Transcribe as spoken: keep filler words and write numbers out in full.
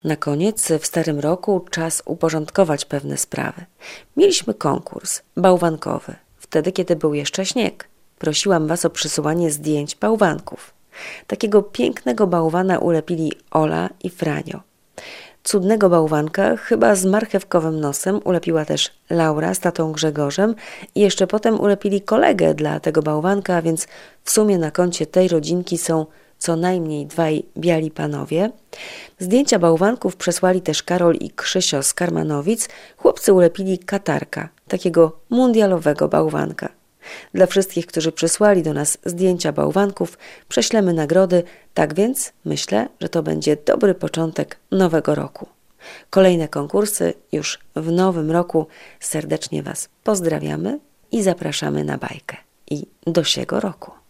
Na koniec, w starym roku, czas uporządkować pewne sprawy. Mieliśmy konkurs bałwankowy, wtedy kiedy był jeszcze śnieg. Prosiłam was o przysyłanie zdjęć bałwanków. Takiego pięknego bałwana ulepili Ola i Franio. Cudnego bałwanka, chyba z marchewkowym nosem, ulepiła też Laura z tatą Grzegorzem i jeszcze potem ulepili kolegę dla tego bałwanka, a więc w sumie na koncie tej rodzinki są co najmniej dwaj biali panowie. Zdjęcia bałwanków przesłali też Karol i Krzysio z Karmanowic. Chłopcy ulepili katarka, takiego mundialowego bałwanka. Dla wszystkich, którzy przysłali do nas zdjęcia bałwanków, prześlemy nagrody, tak więc myślę, że to będzie dobry początek nowego roku. Kolejne konkursy już w nowym roku. Serdecznie was pozdrawiamy i zapraszamy na bajkę. I do siego roku.